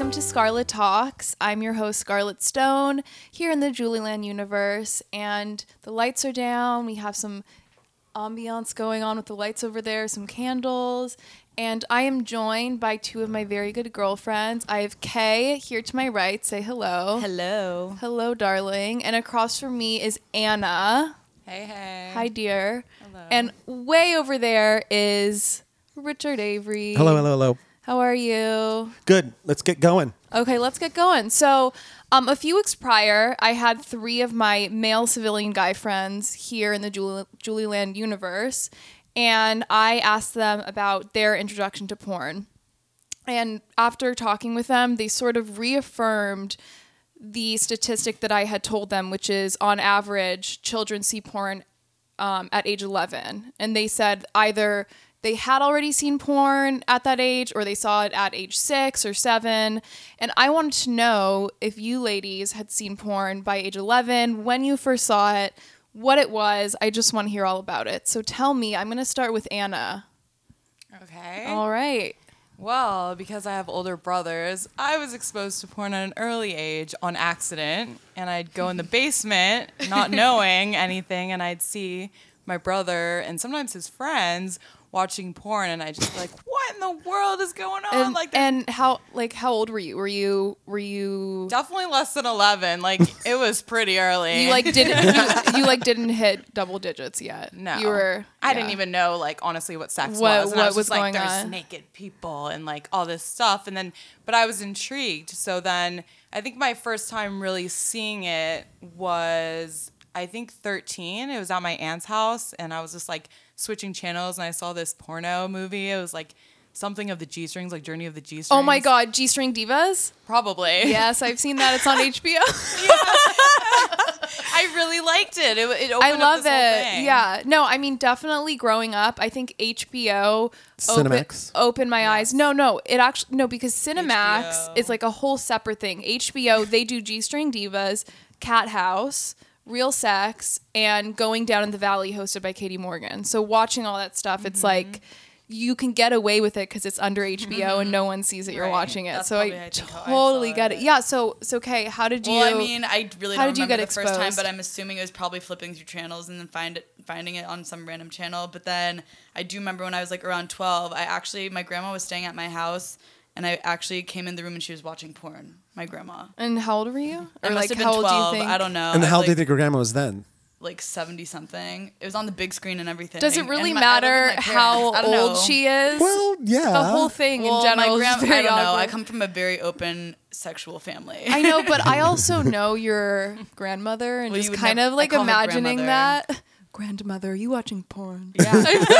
welcome to Scarlet Talks. I'm your host, Scarlet Stone, here in the Julieland universe, and the lights are down. We have some ambiance going on with the lights over there, some candles, and I am joined by two of my very good girlfriends. I have Kay here to my right. Say hello. Hello. Hello, darling. And across from me is Anna. Hey, hey. Hi, dear. Hello. And way over there is Richard Avery. Hello, hello, hello. How are you? Good. Let's get going. Okay, let's get going. So, a few weeks prior, I had three of my male civilian guy friends here in the Julieland universe, and I asked them about their introduction to porn. And after talking with them, they sort of reaffirmed the statistic that I had told them, which is on average, children see porn at age 11. And they said either they had already seen porn at that age or they saw it at age 6 or 7. And I wanted to know if you ladies had seen porn by age 11, when you first saw it, what it was. I just want to hear all about it. So tell me, I'm going to start with Anna. Okay. All right. Well, because I have older brothers, I was exposed to porn at an early age on accident. And I'd go in the basement not knowing anything, and I'd see my brother and sometimes his friends watching porn, and I just be like, what in the world is going on? And how old were you? Were you Definitely less than 11. Like, it was pretty early. you didn't hit double digits yet? No. You were. I didn't even know, like, honestly, what sex was. What And I was was just like, going there's on? naked people and, like, all this stuff. And then, but I was intrigued. So then I think my first time really seeing it was, I think, 13. It was at my aunt's house, and I was just, like, switching channels, and I saw this porno movie. It was, like, something of the G-Strings, like Journey of the G-Strings. Oh, my God. G-String Divas? Probably. Yes, I've seen that. It's on HBO. I really liked it. It opened I love up this whole thing. it. Yeah. No, I mean, definitely growing up, I think HBO Cinemax. opened my eyes. No, it actually, no, because Cinemax HBO. is like a whole separate thing. HBO, they do G-String Divas, Cat House, Real Sex, and Going Down in the Valley, hosted by Katie Morgan. So watching all that stuff, it's like you can get away with it because it's under HBO and no one sees that you're Right. watching it. That's So probably, I I think, how I totally saw get it. it. Yeah. So Kay, how did you? Well, I mean, I really how don't did you remember get the first time, exposed? but I'm assuming it was probably flipping through channels and then finding it on some random channel. But then I do remember when I was like around 12, my grandma was staying at my house, and I actually came in the room and she was watching porn. My grandma. And how old were you? I must have been how old 12. do you think? I don't know. And I how was, old do you think your grandma was then? like 70 something. It was on the big screen and everything. Does it really And I lived matter with my how parents. I don't know. old she is? Well, yeah. The whole thing Well, in general my is very I don't know. I awkward. come from a very open sexual family. I know, but I also know your grandmother and Well, you just would kind never- of like I call her imagining grandmother. that. Grandmother, are you watching porn? Yeah.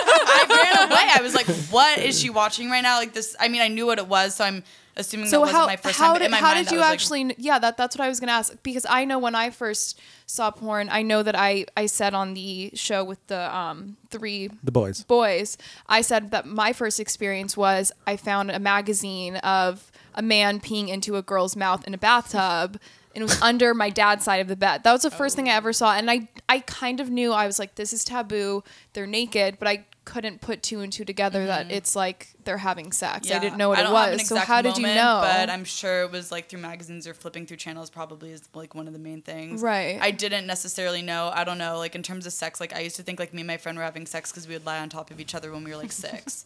I ran away. I was like, what is she watching right now? Like this, I mean, I knew what it was, so I'm assuming So that wasn't my first time. But in my how mind, did you I was actually? Yeah, that's what I was gonna ask, because I know when I first saw porn, I know that I said on the show with the three The boys. boys, I said that my first experience was I found a magazine of a man peeing into a girl's mouth in a bathtub, and it was under my dad's side of the bed. That was the first thing I ever saw, and I kind of knew. I was like, this is taboo. They're naked, but I couldn't put two and two together that it's like they're having sex. I didn't know what I it don't have an was. So exact how did you moment, know? But I'm sure it was like through magazines or flipping through channels. Probably is like one of the main things. Right. I didn't necessarily know. I don't know. Like in terms of sex, like I used to think like me and my friend were having sex because we would lie on top of each other when we were like 6.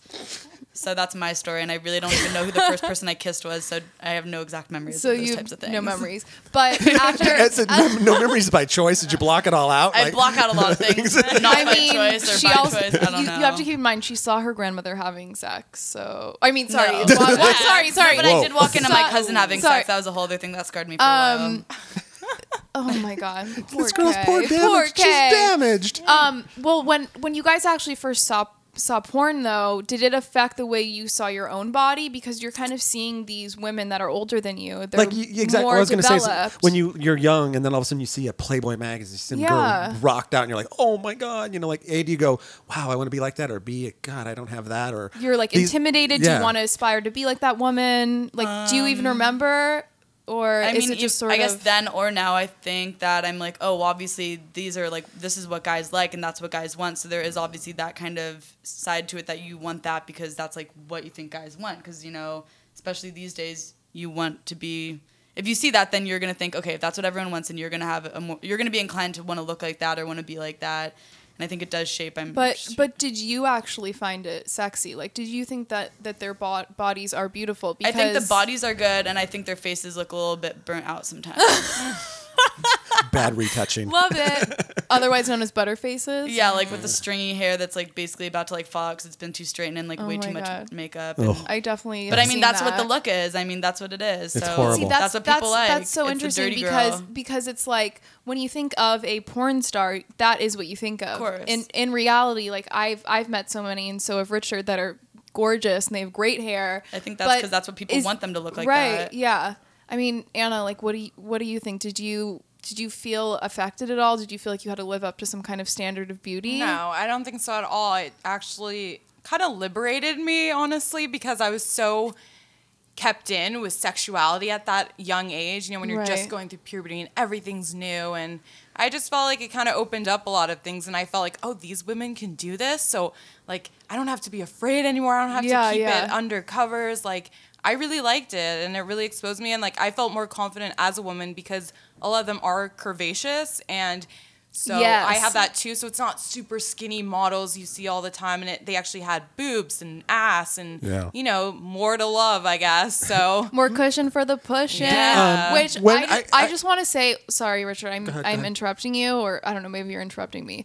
So that's my story, and I really don't even know who the first person I kissed was. So I have no exact memories So of those you types of things. no memories. But after It's no memories by choice. Did you block it all out? I block out a lot of things. Not I by mean, choice or she by also choice. I don't you know. have to keep in mind she saw her grandmother having sex. So I mean, sorry, No. sorry. No, but I Whoa. did walk into my cousin having Sorry. sex. That was a whole other thing that scarred me for a while. Oh my god, poor This girl's Kay. poor damaged. She's Kay. damaged. Well, when you guys actually first saw porn, though, did it affect the way you saw your own body? Because you're kind of seeing these women that are older than you. They're Like exactly. more I was going to say developed. when you're young, and then all of a sudden you see a Playboy magazine, some Yeah. girl rocked out, and you're like, oh my god, like A, do you go, wow, I want to be like that, or B, God, I don't have that, or you're like these- intimidated. Do yeah. you want to aspire to be like that woman? Like, do you even remember? Or I is mean, it just sort I of... guess then or now I think that I'm like, oh, obviously these are like, this is what guys like and that's what guys want. So there is obviously that kind of side to it that you want that because that's like what you think guys want. Because, especially these days, you want to be. If you see that, then you're gonna think, okay, if that's what everyone wants, and you're gonna have you're gonna be inclined to want to look like that or want to be like that. And I think it does shape. But did you actually find it sexy? Like, did you think that their bodies are beautiful? Because I think the bodies are good, and I think their faces look a little bit burnt out sometimes. Bad retouching. Love it. Otherwise known as butter faces. Yeah, like with the stringy hair that's like basically about to like fall because it's been too straightened and like Oh way my too much God. makeup. Ugh. I definitely. But I have mean, seen that's what that. the look is. I mean, that's what it is. It's so horrible. See, that's what people like. That's so It's a interesting dirty girl. because it's like when you think of a porn star, that is what you think of. course. In reality, like I've met so many, and so have Richard, that are gorgeous and they have great hair. I think that's but because that's what people want them to look like. right? That. Yeah. I mean, Anna, like, what do you think? Did you feel affected at all? Did you feel like you had to live up to some kind of standard of beauty? No, I don't think so at all. It actually kind of liberated me, honestly, because I was so kept in with sexuality at that young age, when you're just Right. going through puberty and everything's new. And I just felt like it kind of opened up a lot of things. And I felt like, oh, these women can do this. So, like, I don't have to be afraid anymore. I don't have to keep it under covers. Like, I really liked it, and it really exposed me. And, like, I felt more confident as a woman because a lot of them are curvaceous, and so Yes. I have that too. So it's not super skinny models you see all the time, and they actually had boobs and ass and more to love, I guess. So More cushion for the pushing. Yeah. Which When I just want to say, sorry, Richard, I'm ahead. interrupting you, or I don't know, maybe you're interrupting me.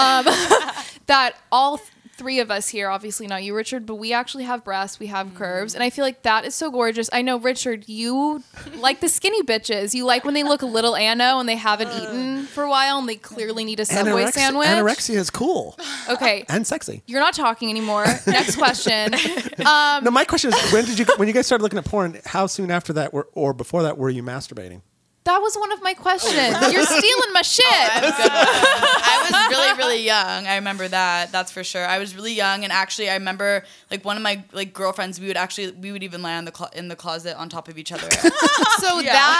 That all three of us here, obviously not you, Richard, but we actually have breasts, we have curves, and I feel like that is so gorgeous. I know, Richard, you like the skinny bitches. You like when they look a little ano and they haven't eaten for a while and they clearly need a Subway sandwich. Anorexia is cool Okay. and sexy. You're not talking anymore. Next question. No, my question is, when you guys started looking at porn, how soon after that or before that were you masturbating? That was one of my questions. You're stealing my shit. I was really, really young. I remember that. That's for sure. I was really young, and actually, I remember like one of my like girlfriends. We would even lie on in the closet on top of each other. So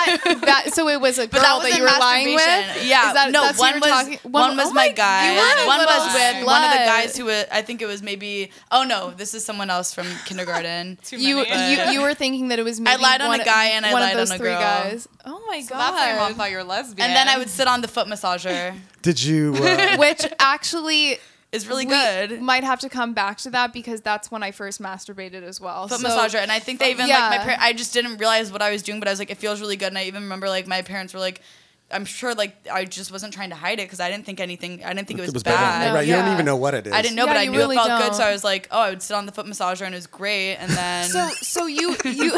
so it was a girl that wasn't you were lying with. masturbation. Yeah, Is that, no. that's what One you were was talking- one was oh my guy. you were a One little was with one of the slut. guys who I think it was maybe. Oh no, this is someone else from kindergarten. You were thinking that it was maybe lied on one, a guy and I one lied of those on a three girl. guys. Oh my so that's why your mom god. thought you were lesbian. And then I would sit on the foot massager. Did you? Which actually It's really we good. might have to come back to that because that's when I first masturbated as well. Foot So- massager, and I think they even Yeah. like I just didn't realize what I was doing, but I was like, it feels really good, and I even remember like my parents were like, I'm sure like I just wasn't trying to hide it because I didn't think it was bad. No, right? You don't yeah. even know what it is. I didn't know, Yeah, but I you knew really it felt don't. good, so I was like, oh, I would sit on the foot massager, and it was great, and then. So you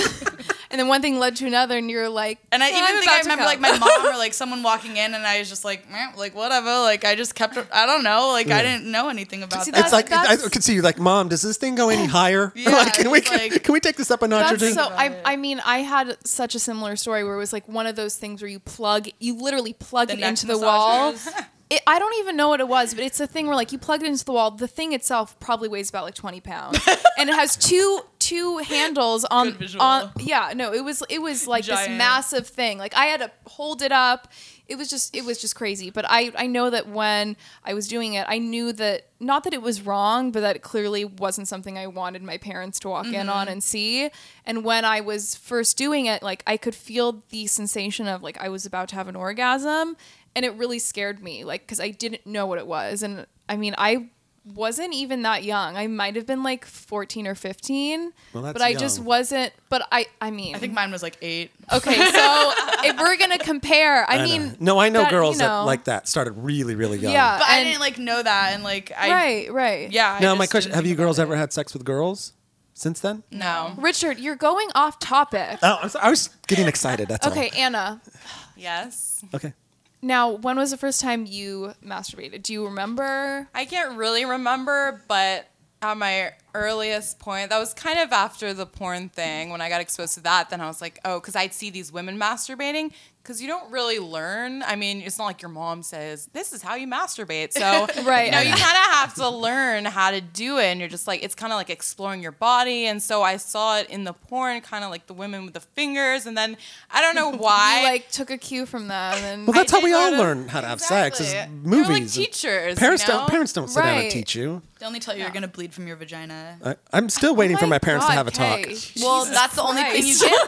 and then one thing led to another, and you're like, And I "Yeah, even I'm think I about to remember come." like my mom or like someone walking in, and I was just like, meh, like whatever. Like I just kept. I don't know. Like I didn't know anything about See, that. It's like I That's- could see you like, Mom, does this thing go any higher? Yeah, like, can we it's like- can we take this up a notch or That's two? so. I mean, I had such a similar story where it was like one of those things where you literally plug The it neck into the wall. massagers. I don't even know what it was, but it's a thing where like you plug it into the wall. The thing itself probably weighs about like 20 pounds, and it has two handles on Good visual. on. Yeah, no, it was like this Giant. massive thing. Like I had to hold it up. It was just crazy. But I know that when I was doing it, I knew that not that it was wrong, but that it clearly wasn't something I wanted my parents to walk in on and see. And when I was first doing it, like I could feel the sensation of like I was about to have an orgasm. And it really scared me, like, because I didn't know what it was. And I mean, I wasn't even that young. I might have been like 14 or 15. Well, that's but I just young. wasn't. But I mean. I think mine was like 8. Okay, so if we're going to compare, I mean. No, I know that, girls you know, that like that started really, really young. Yeah. But I and- didn't like know that, and like I. Right. Yeah. I Now, just my question: didn't have you think about girls it. ever had sex with girls since then? No. Richard, you're going off topic. Oh, I'm sorry. I was getting excited. That's Okay, Anna. Yes. all. Okay. Now, when was the first time you masturbated? Do you remember? I can't really remember, but at my earliest point, that was kind of after the porn thing. When I got exposed to that, then I was like, oh, because I'd see these women masturbating. Because you don't really learn. I mean, it's not like your mom says, this is how you masturbate. So, Right. you know, you kind of have to learn how to do it. And you're just like, it's kind of like exploring your body. And so I saw it in the porn, kind of like the women with the fingers. And then I don't know why. You like took a cue from them and Well, that's how we all learn learn how to have sex is Exactly. movies. They're like teachers. Parents you know? don't sit down and Right. teach you. They only tell you you're gonna bleed from your vagina. I'm still waiting for my my parents God, to have a talk. Kay. Well, Jesus that's the only thing you Christ. get.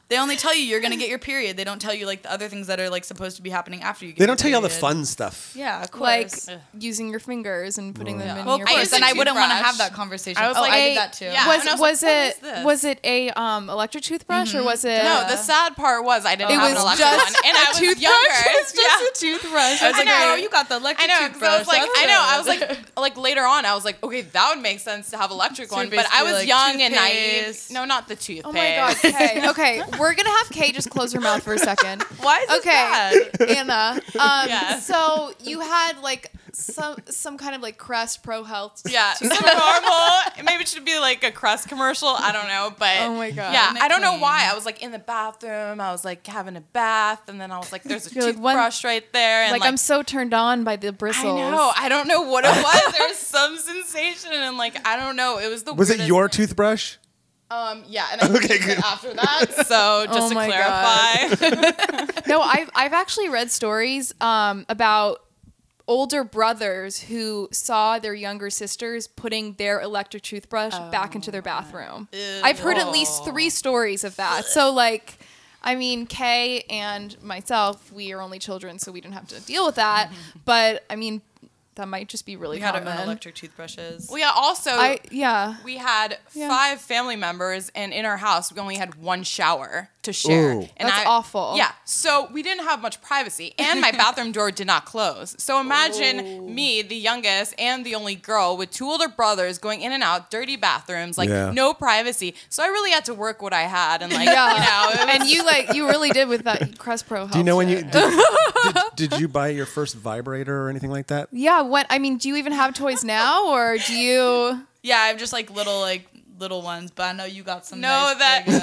They only tell you you're gonna get your period. They don't tell you like the other things that are like supposed to be happening after you get They your don't tell you all the period. fun stuff. Yeah, of Like course. using your fingers and putting them in Well, your of course, used then a I wouldn't want to toothbrush. have that conversation. I was oh, like, I a- did that too. yeah. and I was like, what is this? was it a electric toothbrush or was it No, the sad part was I didn't it have was an electric just one, and I was toothbrush? younger. It was just a toothbrush. I was like, I know. oh, you got the electric I know, 'cause toothbrush. I was like, That's I know, I good. was like later on, I was like, okay, that would make sense to have electric So one, you're but I basically was like young and naive. toothpaste. No, not the toothpaste. Oh my god, Kay. Okay, we're gonna have Kay just close her mouth for a second. Why is this Okay, bad? Anna. Yes. So you had like some kind of like Crest Pro Health. Yeah, some normal. Maybe it should be like a Crest commercial. I don't know, but Oh my God. yeah, Isn't it I don't know clean? why. I was like in the bathroom. I was like having a bath, and then I was like, "There's a You're like, one- toothbrush right there." And Like I'm so turned on by the bristles. I know. I don't know what it was. There was some sensation, and like I don't know. It was the Was it weirdest your thing. toothbrush? Yeah, and I Okay, used good. it after that. So just Oh to my clarify, No, I've actually read stories about older brothers who saw their younger sisters putting their electric toothbrush back into their bathroom. I've heard at least 3 stories of that. So like, I mean, Kay and myself, we are only children, so we didn't have to deal with that. But I mean, that might just be really We had our common. own electric toothbrushes. well, yeah. Also, Yeah. we had Yeah. 5 family members, and in our house, we only had one shower to share. Ooh. And That's awful. Yeah, so we didn't have much privacy, and my bathroom door did not close. So imagine me, the youngest and the only girl, with 2 older brothers going in and out, dirty bathrooms, like Yeah. no privacy. So I really had to work what I had, and like Yeah. you know, it was, And you really did with that Crest Pro Health. Do you know when you shit. did you buy your first vibrator or anything like that? Yeah, do you even have toys now, or do you? Yeah, I have just like little ones, but I know you got some. No, nice that- big-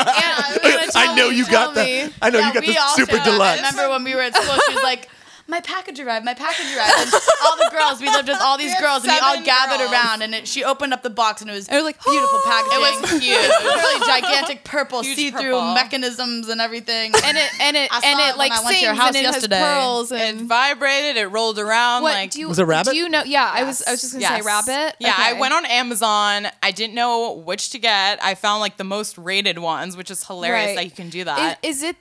I know you got that. I know you got we the all super share that. deluxe. I remember when we were at school, she was like, "My package arrived, my package arrived," and all the girls, we lived with all these had girls, and we all 7 gathered girls. around, and she opened up the box, and it was It was like, beautiful packaging. It was huge. It was really gigantic purple, Huge see-through purple. mechanisms and everything. and it I saw and it it when like I went to sings your house and it yesterday. has pearls it and vibrated, it rolled around. what like do you Was it rabbit? Do you know? Yeah, I was just gonna say Yes. rabbit. Yeah, I Okay. went on Amazon. I didn't know which to get. I found like the most rated ones, which is hilarious Right. that you can do that. Is it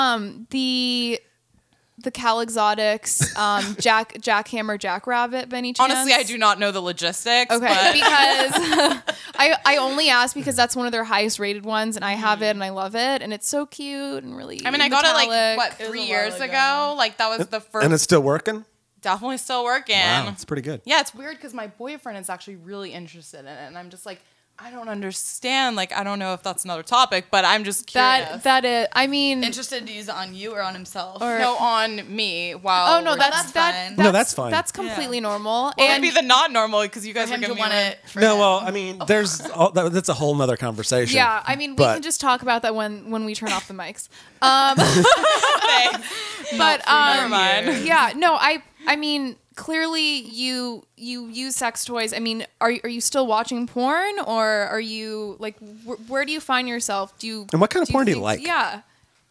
the Cal Exotics Jackhammer Jackrabbit by any chance? Honestly, I do not know the logistics. Okay, but because I only asked because that's one of their highest rated ones, and I have it and I love it, and it's so cute and really. I mean, I got it like metallic. what It was 3 a years while ago. ago. Like that was the first. And it's still working? definitely still working. Wow, it's pretty good. Yeah, it's weird because my boyfriend is actually really interested in it, and I'm just like, I don't understand. Like, I don't know if that's another topic, but I'm just curious. That it. I mean, Interested to use it on you or on himself? Or- no, on me. While oh no, we're- that's fine. No, that's fine. That's completely normal. Well, it'd and be the not normal because you guys For are him to giving want me it. For No, him. well, I mean, that's a whole nother conversation. yeah, I mean, we But- can just talk about that when we turn off the mics. Thanks. But Never mind. yeah, no, I mean, clearly you use sex toys. I mean, are you still watching porn, or are you like where do you find yourself? And what kind of porn do you think- like? Yeah.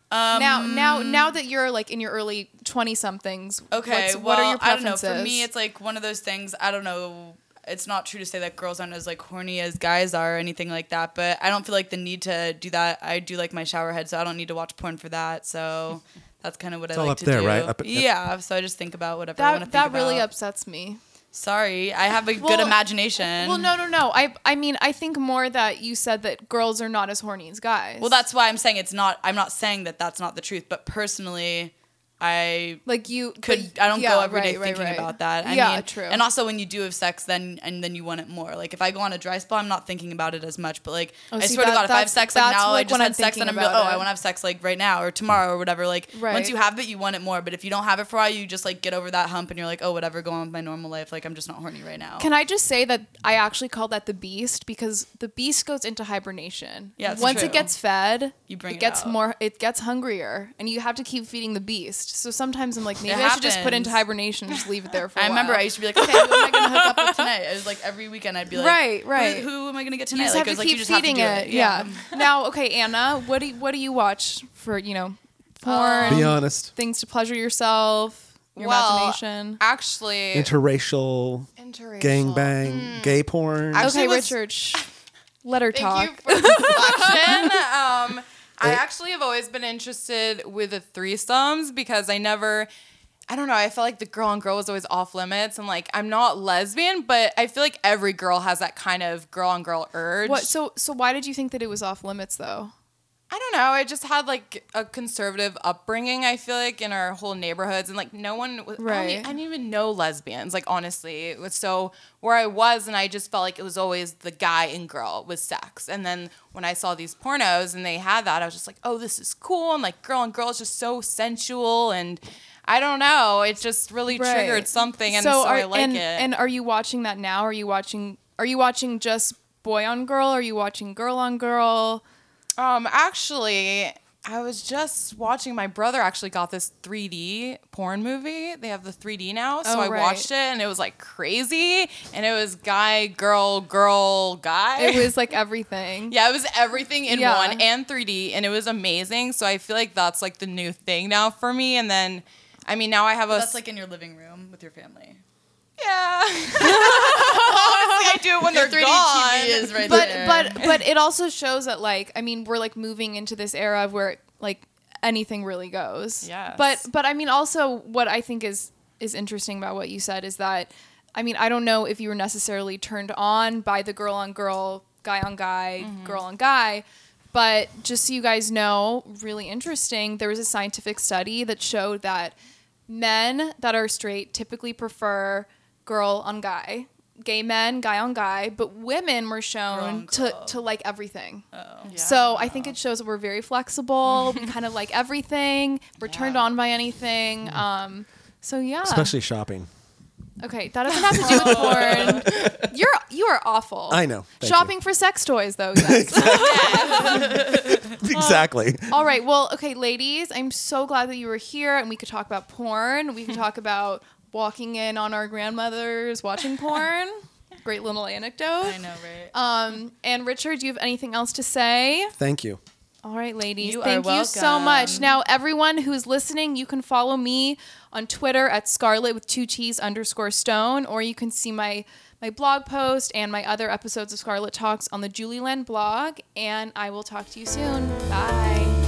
Now that you're like in your early 20 somethings. Okay, what are your I don't know. preferences? For me, it's like one of those things. I don't know. It's not true to say that girls aren't as like horny as guys are or anything like that, but I don't feel like the need to do that. I do like my shower head, so I don't need to watch porn for that. So that's kind of what I all like up to there, do. right? Up at- Yeah. So I just think about whatever I want to that think really about. upsets me. Sorry, I have a good Well- imagination. Well, no. I mean, I think more that you said that girls are not as horny as guys. Well, that's why I'm saying it's not. I'm not saying that that's not the truth, but personally, I like you I don't go every day thinking about that. I Yeah, mean, true. And also when you do have sex, then you want it more. Like if I go on a dry spell, I'm not thinking about it as much. But like I see, swear to God, if I have that's- sex like that's now, like I just when had I'm sex, and thinking I'm like, about oh, I it. want to have sex like right now or tomorrow or whatever. Like Right. once you have it, you want it more. But if you don't have it for a while, you just like get over that hump and you're like, oh, whatever, go on with my normal life. Like I'm just not horny right now. Can I just say that I actually call that the beast because the beast goes into hibernation. Yeah, it's Once true. it gets fed, You bring it it gets out. it gets hungrier, and you have to keep feeding the beast. So sometimes I'm like, maybe It I should just put it into happens. hibernation and just leave it there for a I remember while. I used to be like, okay, who am I gonna hook up with tonight? It was like every weekend I'd be like, Right. Who am I gonna get You tonight? just Like, have it was to like, you keep just have to feeding do it. Yeah. Now, okay, Anna, what do you watch for porn? Be honest. Things to pleasure yourself, your imagination. Actually, Interracial, interracial. gangbang, gay porn. Actually, Okay, was- Richard, let her talk. Thank you for the reflection. I actually have always been interested with the threesomes because I don't know, I felt like the girl on girl was always off limits, and like I'm not lesbian, but I feel like every girl has that kind of girl on girl urge. What? So why did you think that it was off limits though? I don't know. I just had like a conservative upbringing, I feel like, in our whole neighborhoods. And like no one, Right. I didn't even know lesbians, like honestly. It was so where I was, and I just felt like it was always the guy and girl with sex. And then when I saw these pornos and they had that, I was just like, oh, this is cool. And like girl and girl is just so sensual. And I don't know. It just really triggered something. And so I like it. And are you watching that now? Are you watching just boy on girl? Are you watching girl on girl? Actually, I was just watching. My brother actually got this 3D porn movie. They have the 3D now, so I watched it, and it was like crazy. And it was guy, girl, girl, guy. It was like everything. Yeah, it was everything in one and 3D, and it was amazing. So I feel like that's like the new thing now for me. And then, I mean, now I have That's like in your living room with your family. Yeah. Honestly, I do it when they're 3D gone. TV is right there. But it also shows that like I mean we're like moving into this era of where like anything really goes. Yes. But I mean also what I think is interesting about what you said is that I mean I don't know if you were necessarily turned on by the girl on girl, guy on guy, girl on guy. But just so you guys know, really interesting, there was a scientific study that showed that men that are straight typically prefer girl on guy, gay men, guy on guy, but women were shown to like everything. Oh. Yeah. So I think it shows that we're very flexible. We kind of like everything. We're turned on by anything. So yeah. Especially shopping. Okay, that doesn't have to do with porn. You are awful. I know. Thank Shopping for sex toys though, yes. Exactly. All right. Well, okay, ladies, I'm so glad that you were here and we could talk about porn. We could talk about walking in on our grandmothers watching porn. Great little anecdote. I know, right? And Richard, do you have anything else to say? Thank you. All right, ladies. You Thank are you so welcome. much. Now, everyone who's listening, you can follow me on Twitter at Scarlet with 2Ts_Stone, or you can see my blog post and my other episodes of Scarlet Talks on the Julieland blog. And I will talk to you soon. Bye.